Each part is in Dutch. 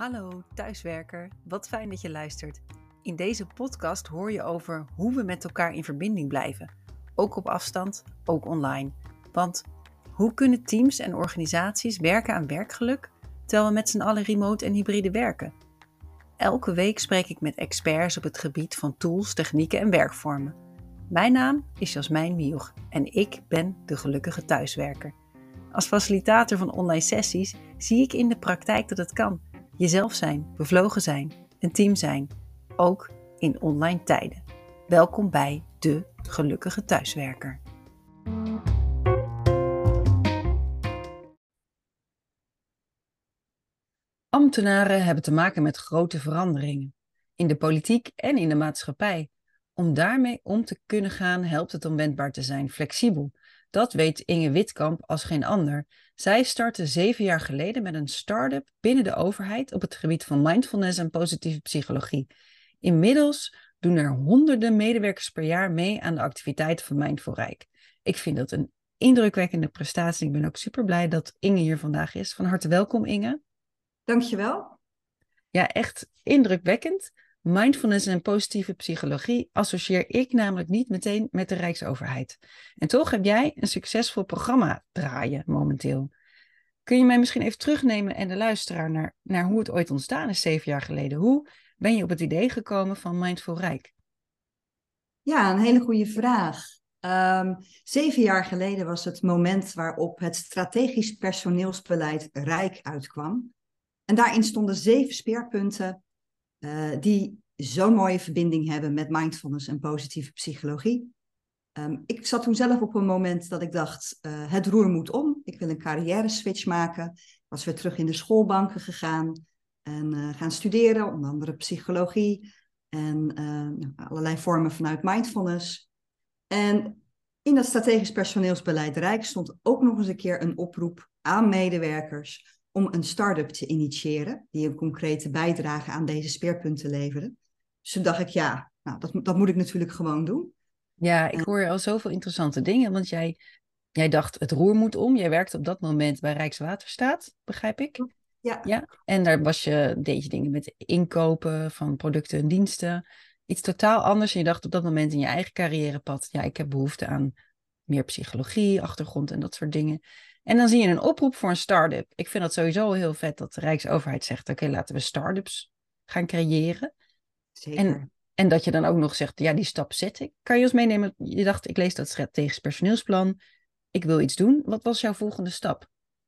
Hallo thuiswerker, wat fijn dat je luistert. In deze podcast hoor je over hoe we met elkaar in verbinding blijven. Ook op afstand, ook online. Want hoe kunnen teams en organisaties werken aan werkgeluk, terwijl we met z'n allen remote en hybride werken? Elke week spreek ik met experts op het gebied van tools, technieken en werkvormen. Mijn naam is Jasmijn Mioch en ik ben de gelukkige thuiswerker. Als facilitator van online sessies zie ik in de praktijk dat het kan. Jezelf zijn, bevlogen zijn, een team zijn, ook in online tijden. Welkom bij de gelukkige thuiswerker. Ambtenaren hebben te maken met grote veranderingen in de politiek en in de maatschappij. Om daarmee om te kunnen gaan helpt het om wendbaar te zijn, flexibel. Dat weet Inge Witkamp als geen ander. Zij startte 7 jaar geleden met een start-up binnen de overheid op het gebied van mindfulness en positieve psychologie. Inmiddels doen er honderden medewerkers per jaar mee aan de activiteiten van Mindful Rijk. Ik vind dat een indrukwekkende prestatie. Ik ben ook super blij dat Inge hier vandaag is. Van harte welkom, Inge. Dankjewel. Ja, echt indrukwekkend. Mindfulness en positieve psychologie associeer ik namelijk niet meteen met de Rijksoverheid. En toch heb jij een succesvol programma draaien momenteel. Kun je mij misschien even terugnemen en de luisteraar naar hoe het ooit ontstaan is 7 jaar geleden? Hoe ben je op het idee gekomen van Mindful Rijk? Ja, een hele goede vraag. 7 jaar geleden was het moment waarop het strategisch personeelsbeleid Rijk uitkwam. En daarin stonden 7 speerpunten die zo'n mooie verbinding hebben met mindfulness en positieve psychologie. Ik zat toen zelf op een moment dat ik dacht, het roer moet om. Ik wil een carrière switch maken. Ik was weer terug in de schoolbanken gegaan en gaan studeren, onder andere psychologie en allerlei vormen vanuit mindfulness. En in dat strategisch personeelsbeleid Rijk stond ook nog eens een keer een oproep aan medewerkers om een start-up te initiëren die een concrete bijdrage aan deze speerpunten leverde. Dus toen dacht ik, ja, dat moet ik natuurlijk gewoon doen. Ja, ik hoor al zoveel interessante dingen, want jij dacht het roer moet om. Jij werkte op dat moment bij Rijkswaterstaat, begrijp ik? Ja. En daar deed je dingen met inkopen van producten en diensten. Iets totaal anders. En je dacht op dat moment in je eigen carrièrepad, ja, ik heb behoefte aan meer psychologie, achtergrond en dat soort dingen. En dan zie je een oproep voor een start-up. Ik vind dat sowieso heel vet dat de Rijksoverheid zegt, oké, laten we start-ups gaan creëren. Zeker. En dat je dan ook nog zegt, ja, die stap zet ik. Kan je ons meenemen? Je dacht, ik lees dat strategisch personeelsplan. Ik wil iets doen. Wat was jouw volgende stap?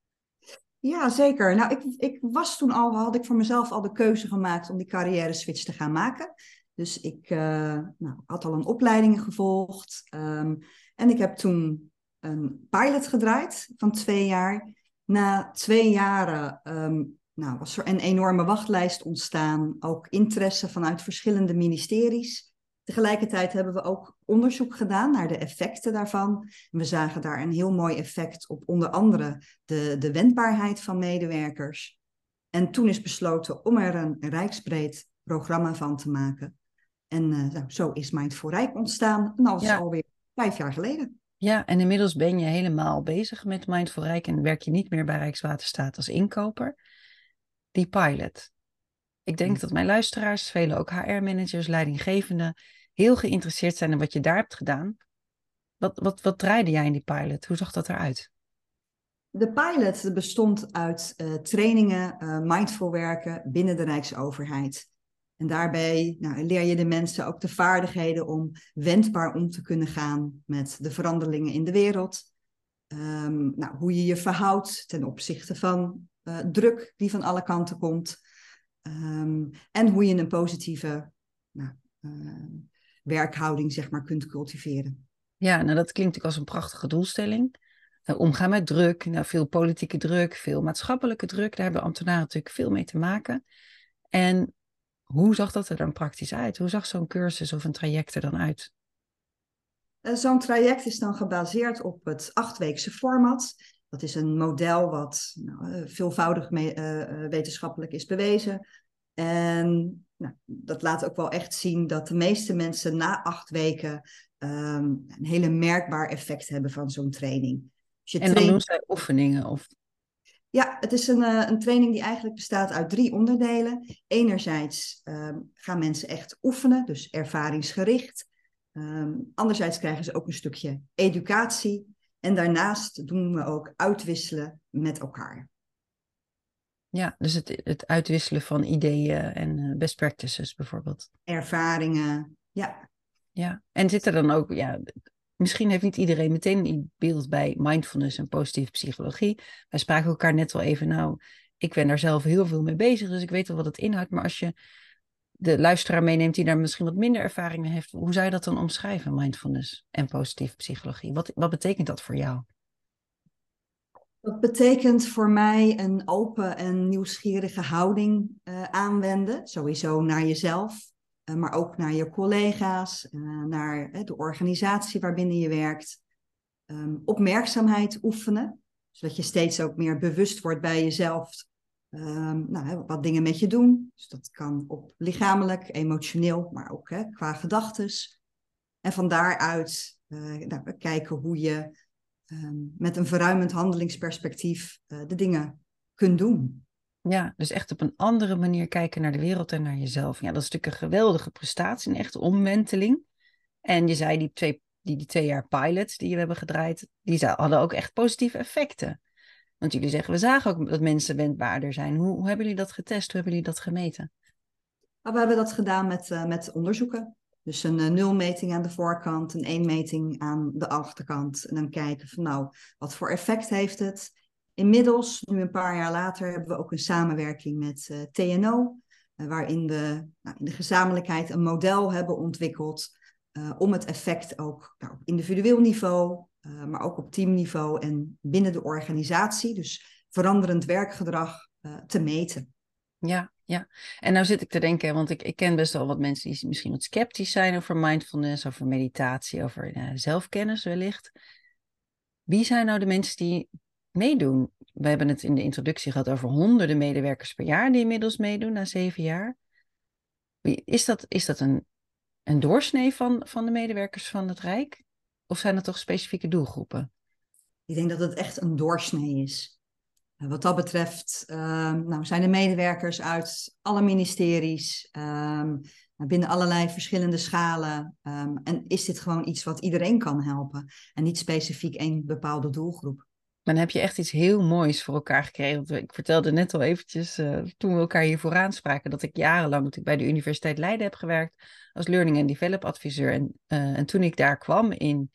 Ja, zeker. Nou, ik was toen had ik voor mezelf al de keuze gemaakt om die carrière switch te gaan maken. Dus ik had al een opleiding gevolgd. En ik heb toen een pilot gedraaid van 2 jaar. Na 2 jaren was er een enorme wachtlijst ontstaan. Ook interesse vanuit verschillende ministeries. Tegelijkertijd hebben we ook onderzoek gedaan naar de effecten daarvan. En we zagen daar een heel mooi effect op onder andere de wendbaarheid van medewerkers. En toen is besloten om er een rijksbreed programma van te maken. En zo is Mindful Rijk ontstaan. En dat is alweer 5 jaar geleden. Ja, en inmiddels ben je helemaal bezig met Mindful Rijk en werk je niet meer bij Rijkswaterstaat als inkoper. Die pilot. Ik denk dat mijn luisteraars, velen ook HR-managers, leidinggevenden, heel geïnteresseerd zijn in wat je daar hebt gedaan. Wat draaide jij in die pilot? Hoe zag dat eruit? De pilot bestond uit trainingen, mindful werken binnen de Rijksoverheid. En daarbij leer je de mensen ook de vaardigheden om wendbaar om te kunnen gaan met de veranderingen in de wereld. Hoe je je verhoudt ten opzichte van druk die van alle kanten komt. En hoe je een positieve werkhouding zeg maar, kunt cultiveren. Ja, nou dat klinkt natuurlijk als een prachtige doelstelling. Omgaan met druk, veel politieke druk, veel maatschappelijke druk. Daar hebben ambtenaren natuurlijk veel mee te maken. En hoe zag dat er dan praktisch uit? Hoe zag zo'n cursus of een traject er dan uit? Zo'n traject is dan gebaseerd op het 8-weekse format. Dat is een model wat veelvoudig wetenschappelijk is bewezen. En dat laat ook wel echt zien dat de meeste mensen na 8 weken een hele merkbaar effect hebben van zo'n training. Dus En dan doen zij oefeningen? Of... Ja, het is een training die eigenlijk bestaat uit 3 onderdelen. Enerzijds gaan mensen echt oefenen, dus ervaringsgericht. Anderzijds krijgen ze ook een stukje educatie. En daarnaast doen we ook uitwisselen met elkaar. Ja, dus het uitwisselen van ideeën en best practices bijvoorbeeld. Ervaringen, ja. Ja, en zit er dan ook, ja, misschien heeft niet iedereen meteen een beeld bij mindfulness en positieve psychologie. Wij spraken elkaar net wel even, nou, ik ben daar zelf heel veel mee bezig, dus ik weet wel wat het inhoudt. Maar als je de luisteraar meeneemt die daar misschien wat minder ervaring mee heeft, hoe zou je dat dan omschrijven, mindfulness en positieve psychologie? Wat betekent dat voor jou? Dat betekent voor mij een open en nieuwsgierige houding aanwenden. Sowieso naar jezelf, maar ook naar je collega's, naar de organisatie waarbinnen je werkt. Opmerkzaamheid oefenen, zodat je steeds ook meer bewust wordt bij jezelf wat dingen met je doen. Dus dat kan op lichamelijk, emotioneel, maar ook qua gedachtes. En van daaruit kijken hoe je met een verruimend handelingsperspectief de dingen kunt doen. Ja, dus echt op een andere manier kijken naar de wereld en naar jezelf. Ja, dat is natuurlijk een geweldige prestatie, een echte omwenteling. En je zei die 2 jaar pilot die we hebben gedraaid, hadden ook echt positieve effecten. Want jullie zeggen, we zagen ook dat mensen wendbaarder zijn. Hoe hebben jullie dat getest? Hoe hebben jullie dat gemeten? Maar we hebben dat gedaan met onderzoeken. Dus een nulmeting aan de voorkant, een 1-meting aan de achterkant. En dan kijken van nou, wat voor effect heeft het? Inmiddels, nu een paar jaar later, hebben we ook een samenwerking met TNO. Waarin we in de gezamenlijkheid een model hebben ontwikkeld. Om het effect ook op individueel niveau, maar ook op teamniveau en binnen de organisatie. Dus veranderend werkgedrag te meten. Ja, ja. En nou zit ik te denken, want ik ken best wel wat mensen die misschien wat sceptisch zijn over mindfulness, over meditatie, over zelfkennis wellicht. Wie zijn nou de mensen die meedoen? We hebben het in de introductie gehad over honderden medewerkers per jaar die inmiddels meedoen na 7 jaar. Is dat een doorsnee van de medewerkers van het Rijk? Of zijn het toch specifieke doelgroepen? Ik denk dat het echt een doorsnee is. Wat dat betreft zijn er medewerkers uit alle ministeries, binnen allerlei verschillende schalen. En is dit gewoon iets wat iedereen kan helpen en niet specifiek één bepaalde doelgroep. Dan heb je echt iets heel moois voor elkaar gekregen. Want ik vertelde net al eventjes, toen we elkaar hier vooraan spraken, dat ik jarenlang bij de Universiteit Leiden heb gewerkt als Learning and Develop adviseur. En toen ik daar kwam in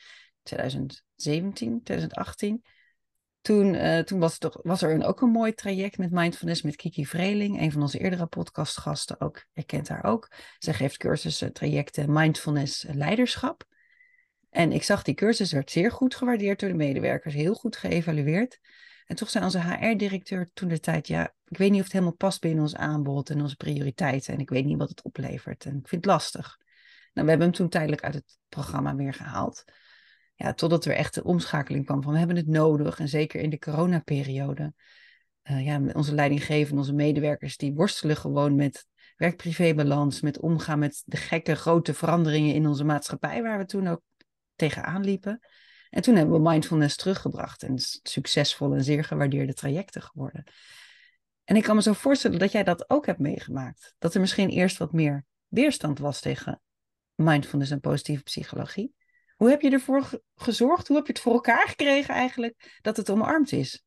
2017, 2018, toen was er ook een mooi traject met mindfulness met Kiki Vreeling, een van onze eerdere podcastgasten ook. Je kent haar ook. Zij geeft cursussen, trajecten, mindfulness, leiderschap. En ik zag die cursus werd zeer goed gewaardeerd door de medewerkers, heel goed geëvalueerd. En toch zei onze HR-directeur toen de tijd, ja, ik weet niet of het helemaal past binnen ons aanbod en onze prioriteiten. En ik weet niet wat het oplevert. En ik vind het lastig. Nou, we hebben hem toen tijdelijk uit het programma weer gehaald. Ja, totdat er echt de omschakeling kwam van we hebben het nodig. En zeker in de coronaperiode. Met onze leidinggevenden, onze medewerkers, die worstelen gewoon met werk-privé-balans, met omgaan met de gekke grote veranderingen in onze maatschappij, waar we toen ook tegenaan liepen. En toen hebben we mindfulness teruggebracht. En het is succesvol en zeer gewaardeerde trajecten geworden. En ik kan me zo voorstellen dat jij dat ook hebt meegemaakt. Dat er misschien eerst wat meer weerstand was tegen mindfulness en positieve psychologie. Hoe heb je ervoor gezorgd? Hoe heb je het voor elkaar gekregen eigenlijk dat het omarmd is?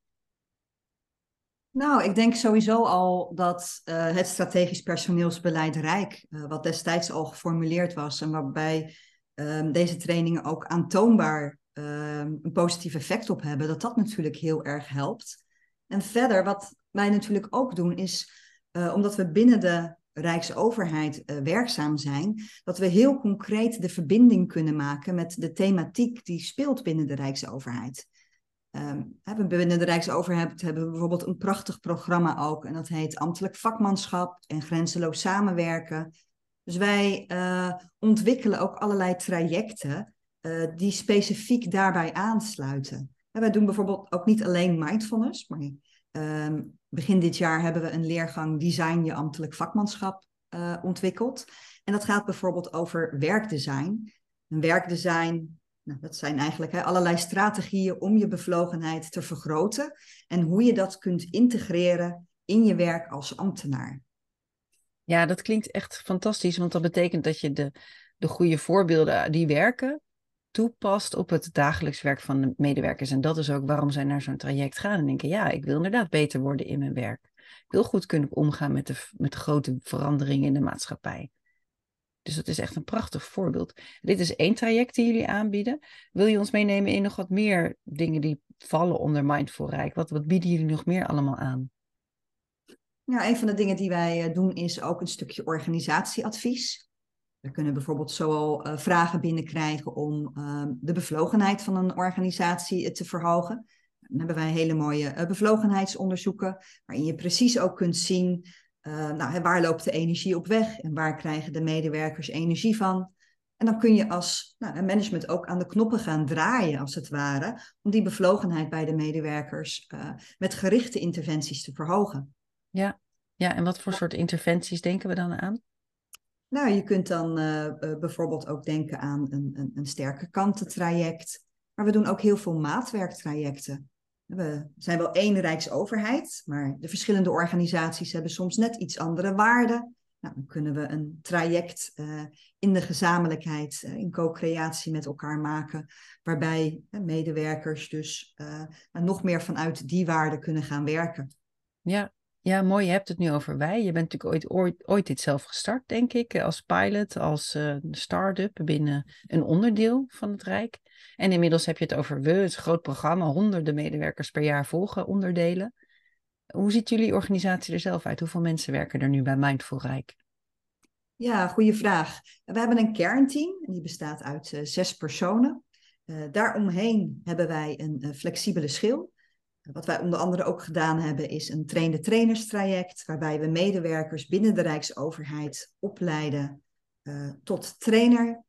Nou, ik denk sowieso al dat het strategisch personeelsbeleid Rijk, wat destijds al geformuleerd was en waarbij deze trainingen ook aantoonbaar een positief effect op hebben, dat dat natuurlijk heel erg helpt. En verder, wat wij natuurlijk ook doen, is omdat we binnen de Rijksoverheid werkzaam zijn, dat we heel concreet de verbinding kunnen maken met de thematiek die speelt binnen de Rijksoverheid. Binnen de Rijksoverheid hebben we bijvoorbeeld een prachtig programma ook. En dat heet Ambtelijk Vakmanschap en Grenzeloos Samenwerken. Dus wij ontwikkelen ook allerlei trajecten die specifiek daarbij aansluiten. Wij doen bijvoorbeeld ook niet alleen mindfulness, maar begin dit jaar hebben we een leergang Design je ambtelijk vakmanschap ontwikkeld. En dat gaat bijvoorbeeld over werkdesign. Een werkdesign Nou, dat zijn eigenlijk allerlei strategieën om je bevlogenheid te vergroten en hoe je dat kunt integreren in je werk als ambtenaar. Ja, dat klinkt echt fantastisch, want dat betekent dat je de goede voorbeelden die werken, toepast op het dagelijks werk van de medewerkers. En dat is ook waarom zij naar zo'n traject gaan en denken, ja, ik wil inderdaad beter worden in mijn werk. Ik wil goed kunnen omgaan met de grote veranderingen in de maatschappij. Dus dat is echt een prachtig voorbeeld. Dit is één traject die jullie aanbieden. Wil je ons meenemen in nog wat meer dingen die vallen onder Mindful Rijk? Wat bieden jullie nog meer allemaal aan? Ja, een van de dingen die wij doen is ook een stukje organisatieadvies. We kunnen bijvoorbeeld zowel vragen binnenkrijgen om de bevlogenheid van een organisatie te verhogen. Dan hebben wij hele mooie bevlogenheidsonderzoeken, waarin je precies ook kunt zien waar loopt de energie op weg en waar krijgen de medewerkers energie van. En dan kun je als management ook aan de knoppen gaan draaien, als het ware, om die bevlogenheid bij de medewerkers met gerichte interventies te verhogen. Ja, ja, en wat voor soort interventies denken we dan aan? Nou, je kunt dan bijvoorbeeld ook denken aan een sterke kantentraject. Maar we doen ook heel veel maatwerktrajecten. We zijn wel één Rijksoverheid, maar de verschillende organisaties hebben soms net iets andere waarden. Nou, dan kunnen we een traject in de gezamenlijkheid, in co-creatie met elkaar maken, waarbij medewerkers dus nog meer vanuit die waarden kunnen gaan werken. Ja, ja, mooi. Je hebt het nu over wij. Je bent natuurlijk ooit dit zelf gestart, denk ik, als pilot, als start-up binnen een onderdeel van het Rijk. En inmiddels heb je het over we, het is een groot programma, honderden medewerkers per jaar volgen onderdelen. Hoe ziet jullie organisatie er zelf uit? Hoeveel mensen werken er nu bij Mindful Rijk? Ja, goede vraag. We hebben een kernteam en die bestaat uit 6 personen. Daaromheen hebben wij een flexibele schil. Wat wij onder andere ook gedaan hebben is een trainer-trainerstraject, waarbij we medewerkers binnen de Rijksoverheid opleiden tot trainer.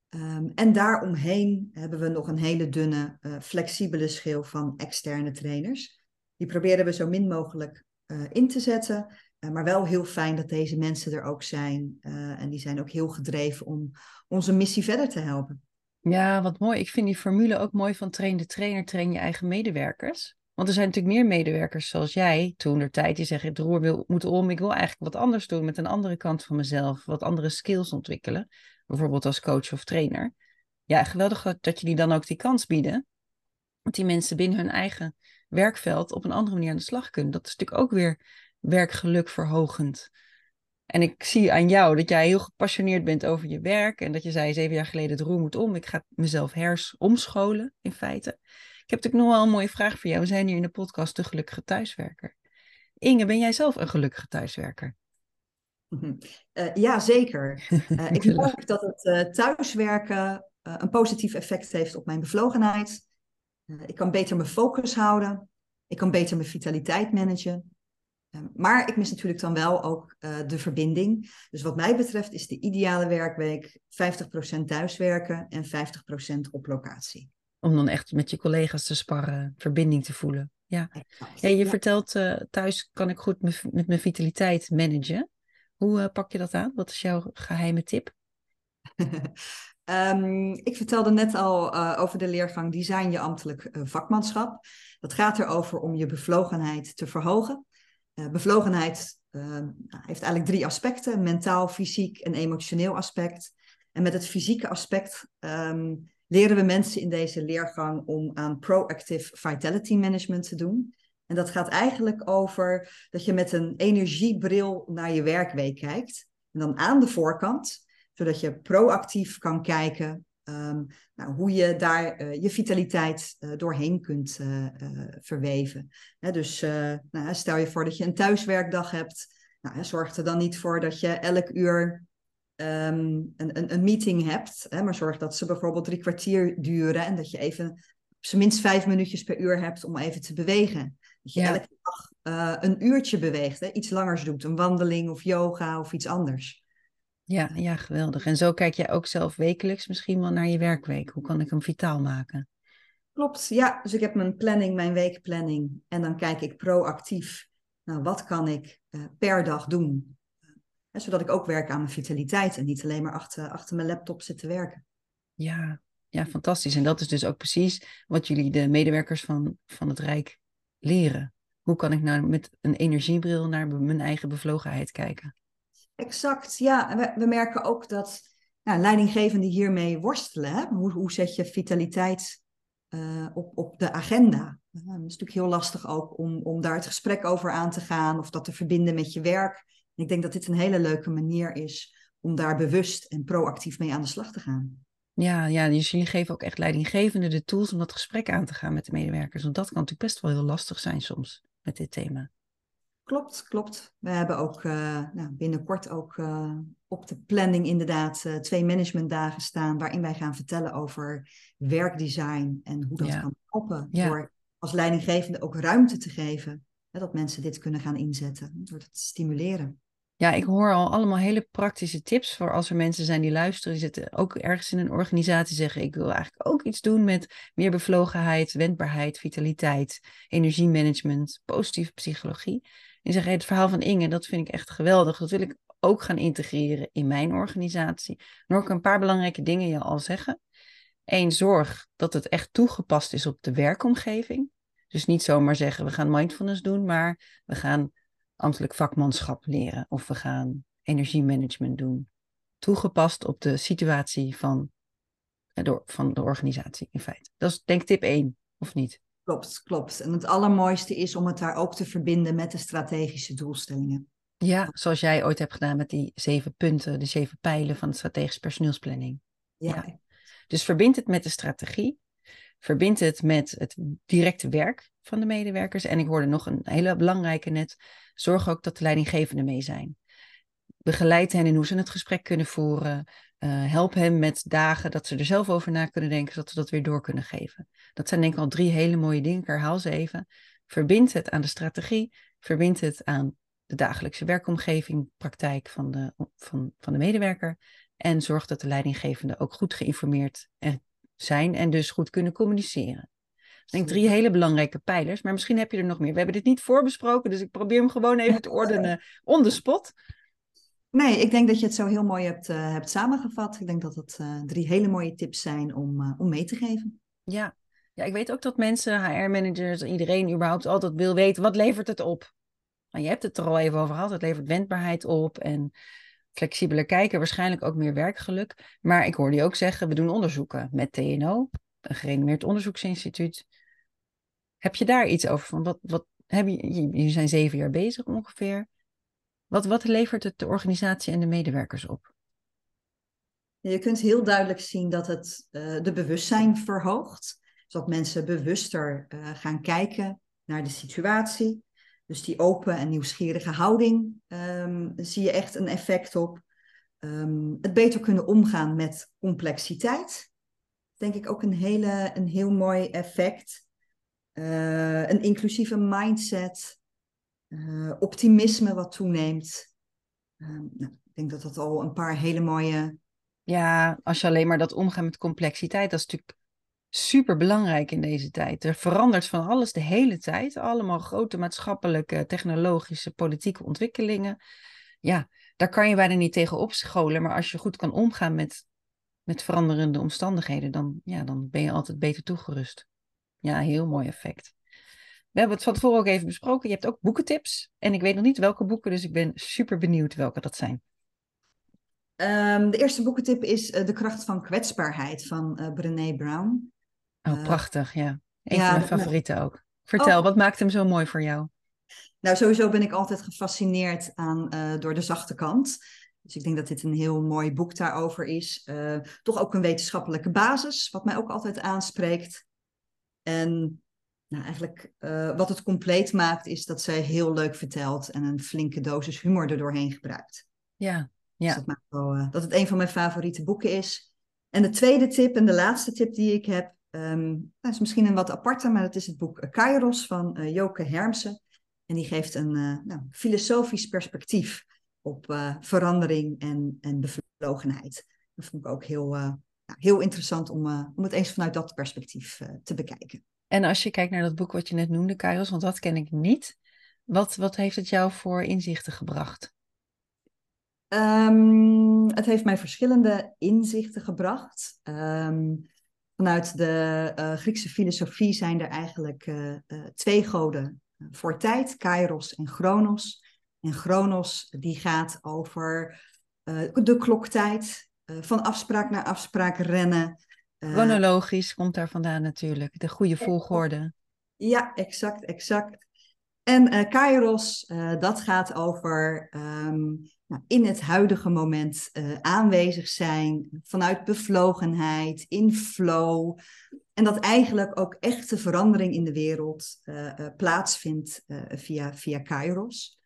En daaromheen hebben we nog een hele dunne, flexibele schil van externe trainers. Die proberen we zo min mogelijk in te zetten, maar wel heel fijn dat deze mensen er ook zijn. En die zijn ook heel gedreven om onze missie verder te helpen. Ja, wat mooi. Ik vind die formule ook mooi van train de trainer, train je eigen medewerkers. Want er zijn natuurlijk meer medewerkers zoals jij, toen der tijd, die zeggen, het roer moet om, ik wil eigenlijk wat anders doen met een andere kant van mezelf, wat andere skills ontwikkelen. Bijvoorbeeld als coach of trainer. Ja, geweldig dat jullie dan ook die kans bieden. Dat die mensen binnen hun eigen werkveld op een andere manier aan de slag kunnen. Dat is natuurlijk ook weer werkgeluk verhogend. En ik zie aan jou dat jij heel gepassioneerd bent over je werk. En dat je zei 7 jaar geleden, het roer moet om. Ik ga mezelf omscholen, in feite. Ik heb natuurlijk nog wel een mooie vraag voor jou. We zijn hier in de podcast De Gelukkige Thuiswerker. Inge, ben jij zelf een gelukkige thuiswerker? Ja, zeker. Ik Je lacht. merk dat het thuiswerken een positief effect heeft op mijn bevlogenheid. Ik kan beter mijn focus houden. Ik kan beter mijn vitaliteit managen. Maar ik mis natuurlijk dan wel ook de verbinding. Dus wat mij betreft is de ideale werkweek 50% thuiswerken en 50% op locatie. Om dan echt met je collega's te sparren, verbinding te voelen. Ja, ja Exact. je Ja. vertelt thuis kan ik goed met mijn vitaliteit managen. Hoe pak je dat aan? Wat is jouw geheime tip? Ik vertelde net al over de leergang Design je ambtelijk vakmanschap. Dat gaat erover om je bevlogenheid te verhogen. Bevlogenheid heeft eigenlijk 3 aspecten: mentaal, fysiek en emotioneel aspect. En met het fysieke aspect leren we mensen in deze leergang om aan proactive vitality management te doen. En dat gaat eigenlijk over dat je met een energiebril naar je werkweek kijkt. En dan aan de voorkant, zodat je proactief kan kijken hoe je daar je vitaliteit doorheen kunt verweven. Dus stel je voor dat je een thuiswerkdag hebt. Zorg er dan niet voor dat je elk uur een meeting hebt. Maar zorg dat ze bijvoorbeeld 3 kwartier duren en dat je even op zijn minst 5 minuutjes per uur hebt om even te bewegen. Dat je Ja, elke dag een uurtje beweegt, iets langers doet, een wandeling of yoga of iets anders. ja, ja, geweldig. En zo kijk jij ook zelf wekelijks misschien wel naar je werkweek. Hoe kan ik hem vitaal maken? Klopt, ja. Dus ik heb mijn planning, mijn weekplanning. En dan kijk ik proactief. Nou, wat kan ik per dag doen? Zodat ik ook werk aan mijn vitaliteit en niet alleen maar achter mijn laptop zit te werken. Ja, Ja, fantastisch. En dat is dus ook precies wat jullie de medewerkers van het Rijk leren. Hoe kan ik nou met een energiebril naar mijn eigen bevlogenheid kijken? Exact, ja. En we merken ook dat leidinggevenden hiermee worstelen. Hè? Hoe zet je vitaliteit op de agenda? Het is natuurlijk heel lastig ook om daar het gesprek over aan te gaan of dat te verbinden met je werk. En ik denk dat dit een hele leuke manier is om daar bewust en proactief mee aan de slag te gaan. Ja, dus jullie geven ook echt leidinggevenden de tools om dat gesprek aan te gaan met de medewerkers. Want dat kan natuurlijk best wel heel lastig zijn soms met dit thema. Klopt. We hebben ook binnenkort ook op de planning inderdaad 2 managementdagen staan waarin wij gaan vertellen over werkdesign en hoe dat Ja, kan helpen ja. door als leidinggevende ook ruimte te geven, hè, dat mensen dit kunnen gaan inzetten, door het te stimuleren. Ja, ik hoor al allemaal hele praktische tips voor als er mensen zijn die luisteren. Die zitten ook ergens in een organisatie zeggen, ik wil eigenlijk ook iets doen met meer bevlogenheid, wendbaarheid, vitaliteit, energiemanagement, positieve psychologie. En zeggen, het verhaal van Inge, dat vind ik echt geweldig. Dat wil ik ook gaan integreren in mijn organisatie. En ook een paar belangrijke dingen je al zeggen. Eén, zorg dat het echt toegepast is op de werkomgeving. Dus niet zomaar zeggen, we gaan mindfulness doen, maar we gaan ambtelijk vakmanschap leren of we gaan energiemanagement doen. Toegepast op de situatie van de organisatie in feite. Dat is denk ik tip 1, of niet? Klopt. En het allermooiste is om het daar ook te verbinden met de strategische doelstellingen. Ja, zoals jij ooit hebt gedaan met die 7 punten, de 7 pijlen van de strategische personeelsplanning. Ja, Ja. Dus verbind het met de strategie. Verbind het met het directe werk van de medewerkers. En ik hoorde nog een hele belangrijke net. Zorg ook dat de leidinggevenden mee zijn. Begeleid hen in hoe ze het gesprek kunnen voeren. Help hen met dagen dat ze er zelf over na kunnen denken, zodat ze dat weer door kunnen geven. Dat zijn denk ik al 3 hele mooie dingen. Ik herhaal ze even. Verbind het aan de strategie. Verbind het aan de dagelijkse werkomgeving, praktijk van de medewerker. En zorg dat de leidinggevenden ook goed geïnformeerd zijn en dus goed kunnen communiceren. Ik denk 3 hele belangrijke pijlers, maar misschien heb je er nog meer. We hebben dit niet voorbesproken, dus ik probeer hem gewoon even te ordenen on the spot. Nee, ik denk dat je het zo heel mooi hebt samengevat. Ik denk dat het 3 hele mooie tips zijn om mee te geven. Ja. Ja, ik weet ook dat mensen, HR-managers, iedereen überhaupt altijd wil weten, wat levert het op? Nou, je hebt het er al even over gehad, het levert wendbaarheid op en flexibeler kijken, waarschijnlijk ook meer werkgeluk. Maar ik hoorde je ook zeggen, we doen onderzoeken met TNO, een gerenommeerd onderzoeksinstituut. Heb je daar iets over van? Wat heb jullie zijn 7 jaar bezig ongeveer. Wat levert het de organisatie en de medewerkers op? Je kunt heel duidelijk zien dat het de bewustzijn verhoogt. Zodat mensen bewuster gaan kijken naar de situatie. Dus die open en nieuwsgierige houding zie je echt een effect op. Het beter kunnen omgaan met complexiteit. Denk ik ook een heel mooi effect. Een inclusieve mindset. Optimisme wat toeneemt. Ik denk dat dat al een paar hele mooie... Ja, als je alleen maar dat omgaan met complexiteit, dat is natuurlijk super belangrijk in deze tijd. Er verandert van alles de hele tijd. Allemaal grote maatschappelijke, technologische, politieke ontwikkelingen. Ja, daar kan je bijna niet tegen opscholen. Maar als je goed kan omgaan met veranderende omstandigheden, dan ben je altijd beter toegerust. Ja, heel mooi effect. We hebben het van tevoren ook even besproken. Je hebt ook boekentips. En ik weet nog niet welke boeken, dus ik ben super benieuwd welke dat zijn. De eerste boekentip is De kracht van kwetsbaarheid van Brené Brown. Oh, prachtig, ja. Een van Ja, mijn favorieten ook. Vertel, oh, wat maakt hem zo mooi voor jou? nou sowieso ben ik altijd gefascineerd door de zachte kant. Dus ik denk dat dit een heel mooi boek daarover is. Toch ook een wetenschappelijke basis, wat mij ook altijd aanspreekt. En nou, eigenlijk wat het compleet maakt, is dat zij heel leuk vertelt en een flinke dosis humor er doorheen gebruikt. Ja, Dus ja. dat maakt wel dat het een van mijn favoriete boeken is. En de tweede tip en de laatste tip die ik heb, dat is misschien een wat aparte, maar dat is het boek Kairos van Joke Hermsen. En die geeft een filosofisch perspectief op verandering en bevlogenheid. Dat vond ik ook heel interessant om het eens vanuit dat perspectief te bekijken. En als je kijkt naar dat boek wat je net noemde, Kairos, want dat ken ik niet. Wat heeft het jou voor inzichten gebracht? Het heeft mij verschillende inzichten gebracht. Vanuit de Griekse filosofie zijn er eigenlijk 2 goden voor tijd, Kairos en Chronos. En Chronos die gaat over de kloktijd, van afspraak naar afspraak rennen. Chronologisch komt daar vandaan natuurlijk, de goede volgorde. Ja, exact. En Kairos, dat gaat over in het huidige moment aanwezig zijn, vanuit bevlogenheid, in flow. En dat eigenlijk ook echte verandering in de wereld plaatsvindt via Kairos.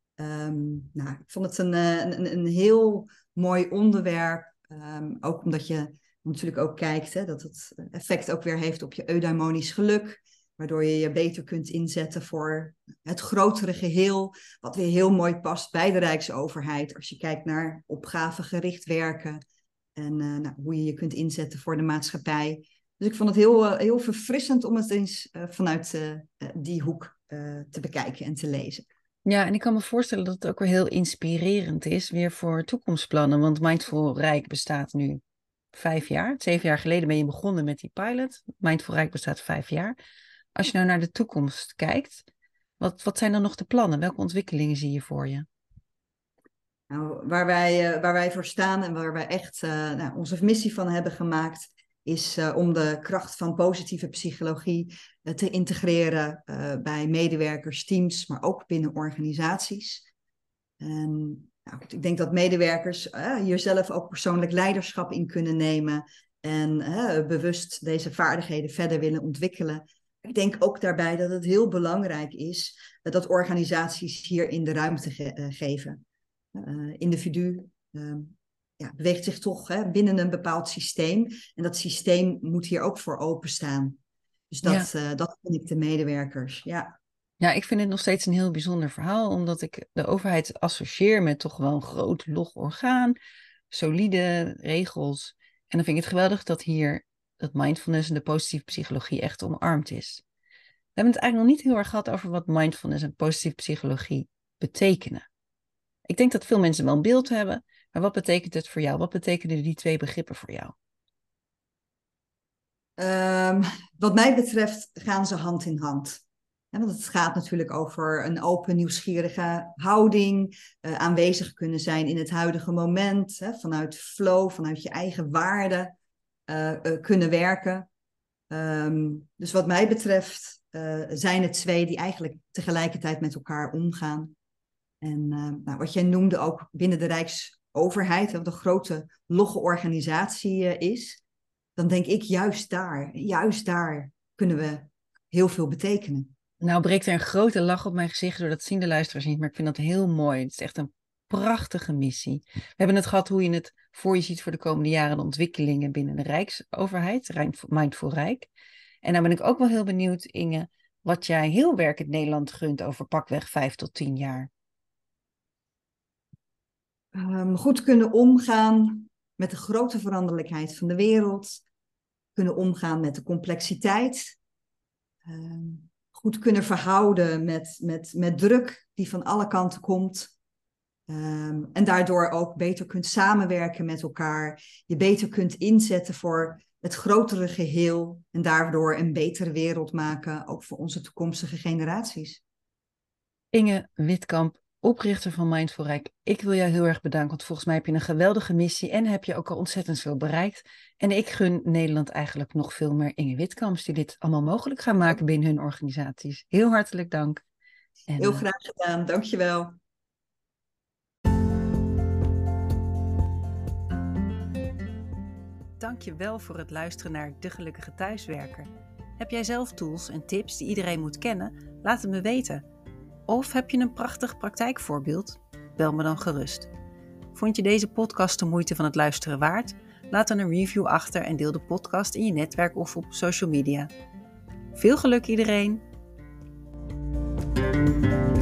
Ik vond het een heel mooi onderwerp. Ook omdat je natuurlijk ook kijkt dat het effect ook weer heeft op je eudaimonisch geluk. Waardoor je je beter kunt inzetten voor het grotere geheel. Wat weer heel mooi past bij de Rijksoverheid. Als je kijkt naar opgavegericht werken. En hoe je je kunt inzetten voor de maatschappij. Dus ik vond het heel verfrissend om het eens vanuit die hoek te bekijken en te lezen. Ja, en ik kan me voorstellen dat het ook weer heel inspirerend is. Weer voor toekomstplannen. Want Mindful Rijk bestaat nu 5 jaar. 7 jaar geleden ben je begonnen met die pilot. Mindful Rijk bestaat 5 jaar. Als je nou naar de toekomst kijkt, wat zijn dan nog de plannen? Welke ontwikkelingen zie je voor je? Nou, waar wij voor staan en waar wij echt onze missie van hebben gemaakt, is om de kracht van positieve psychologie te integreren bij medewerkers, teams, maar ook binnen organisaties. En ik denk dat medewerkers hier zelf ook persoonlijk leiderschap in kunnen nemen en bewust deze vaardigheden verder willen ontwikkelen. Ik denk ook daarbij dat het heel belangrijk is dat organisaties hierin de ruimte geven. Individu beweegt zich toch binnen een bepaald systeem. En dat systeem moet hier ook voor openstaan. Dus dat vind ik de medewerkers, ja. Ja, ik vind het nog steeds een heel bijzonder verhaal, omdat ik de overheid associeer met toch wel een groot log orgaan, solide regels. En dan vind ik het geweldig dat hier dat mindfulness en de positieve psychologie echt omarmd is. We hebben het eigenlijk nog niet heel erg gehad over wat mindfulness en positieve psychologie betekenen. Ik denk dat veel mensen wel een beeld hebben, maar wat betekent het voor jou? Wat betekenen die 2 begrippen voor jou? Wat mij betreft gaan ze hand in hand. Want het gaat natuurlijk over een open, nieuwsgierige houding, aanwezig kunnen zijn in het huidige moment, vanuit flow, vanuit je eigen waarden kunnen werken. Dus wat mij betreft zijn het 2 die eigenlijk tegelijkertijd met elkaar omgaan. En wat jij noemde ook binnen de Rijksoverheid, wat een grote logge organisatie is, dan denk ik juist daar kunnen we heel veel betekenen. Nou breekt er een grote lach op mijn gezicht, door dat zien de luisteraars niet, maar ik vind dat heel mooi. Het is echt een prachtige missie. We hebben het gehad hoe je het voor je ziet voor de komende jaren, de ontwikkelingen binnen de Rijksoverheid, Mindful Rijk. En dan ben ik ook wel heel benieuwd, Inge, wat jij heel werkend Nederland gunt over pakweg 5 tot 10 jaar. Goed kunnen omgaan met de grote veranderlijkheid van de wereld. Kunnen omgaan met de complexiteit. Goed kunnen verhouden met druk die van alle kanten komt. En daardoor ook beter kunt samenwerken met elkaar. Je beter kunt inzetten voor het grotere geheel. En daardoor een betere wereld maken, ook voor onze toekomstige generaties. Inge Witkamp, oprichter van Mindful Rijk. Ik wil jou heel erg bedanken, want volgens mij heb je een geweldige missie en heb je ook al ontzettend veel bereikt. En ik gun Nederland eigenlijk nog veel meer Inge Witkamps die dit allemaal mogelijk gaan maken binnen hun organisaties. Heel hartelijk dank. En, heel graag gedaan, dankjewel. Dankjewel voor het luisteren naar De Gelukkige Thuiswerker. Heb jij zelf tools en tips die iedereen moet kennen? Laat het me weten. Of heb je een prachtig praktijkvoorbeeld? Bel me dan gerust. Vond je deze podcast de moeite van het luisteren waard? Laat dan een review achter en deel de podcast in je netwerk of op social media. Veel geluk iedereen!